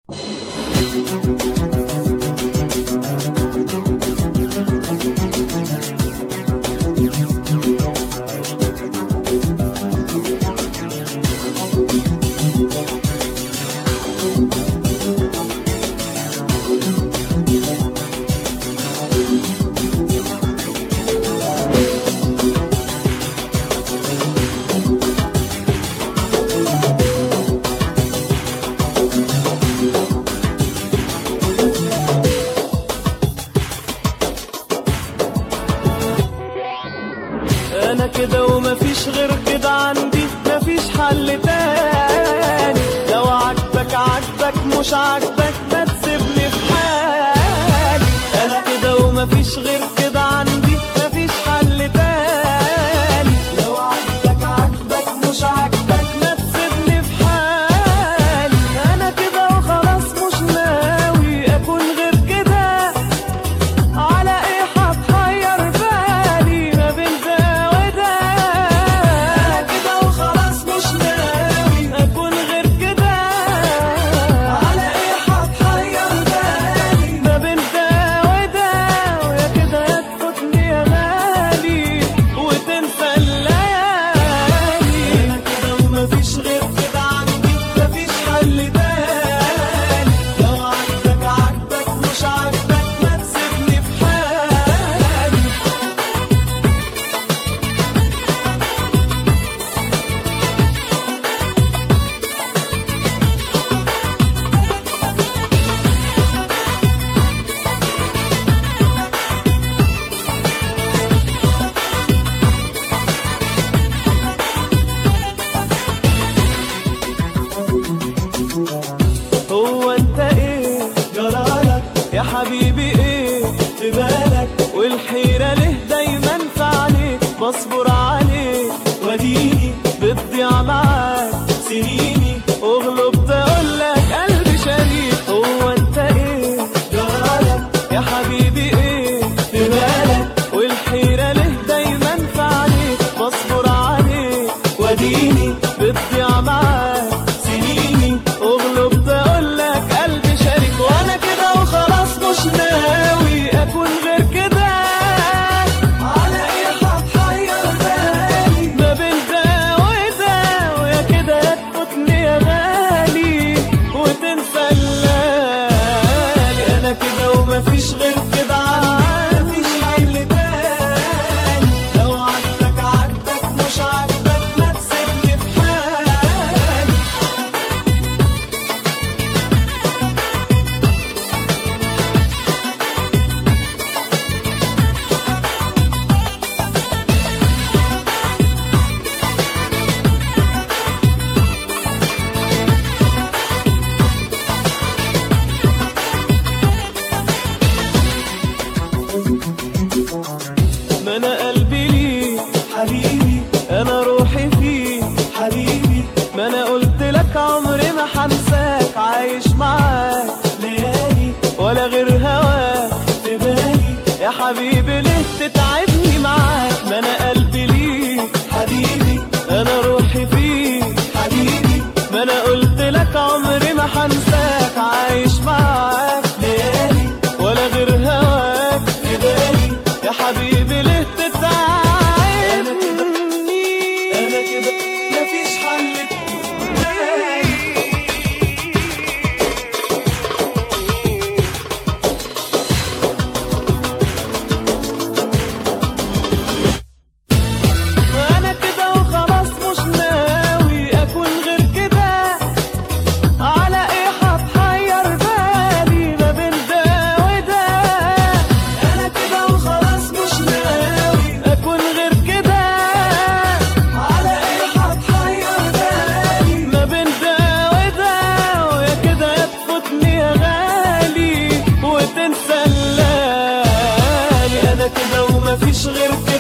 انا كده ومفيش غير كده، عندي مفيش حل تاني. لو عجبك عجبك، مش عجبك ما تسيبني في حالي. انا كده ومفيش غير كده، عندي مفيش حل تاني. لو عجبك عجبك، مش عجبك ما تسيبني في حالي. انا كده وخلاص، مش ناوي اكون غير كده. على ايه هتحير بالي ما بين ده وده؟ انا كده وخلاص، مش ناوي اكون غير كده. على ايه هتحير بالي ما بين ده وده؟ ويا كده يا تفوتني يا غالي وتنسى الليالي. انا كده ومفيش غير كده، عندي مفيش حل تاني. لو عجبك عجبك، مش عجبك ما تسيبني في حالي. هو انت ايه جرالك يا حبيبي؟ ايه في بالك؟ والحيرة ليه دايما في عليك؟ بصبر عليك وديني بتضيع معاك سنيني، اغلب تقولك قلبي شريك. هو انت ايه جرالك يا حبيبي؟ ايه في بالك؟ والحيرة ليه دايما في عليك؟ بصبر عليك وديني بتضيع معاك سنيني، اغلب تقولك قلبي شريك. وانا كده وخلاص، مش ناوي اكون غير كده. على ايه هتحير بالي ما بين ده وده؟ ويا كده يا تفوتني يا غالي وتنسى الليالي. انا كده ومفيش غير كده، مفيش حل تاني. لو عجبك عجبك، مش عجبك ما تسيبني في حالي. ما انا قلبي ليك حبيبي، انا روحي فيك حبيبي. ما انا قلت لك عمري ما هنساك، عايش معاك ليالي ولا غير هواك في بالي. يا حبيبي ليه تتعبني معاك؟ ما انا قلبي ليك حبيبي، انا روحي فيك حبيبي. ما انا قلت لك عمري ما هنساك، عايش معاك ليالي ولا غير هواك في بالي. يا حبيبي ليه تتعبني؟ انا كده مفيش حل تاني. انا كده وخلاص، مش ناوي اكون غير كده. على ايه هتحير بالي ما بين ده وده؟ انا كده وخلاص، مش ناوي اكون غير كده. على ايه هتحير بالي ما بين ده وده؟ ويا كده يا تفوتني يا غالي وتنسى الليالي. انا كده ومفيش غير كده.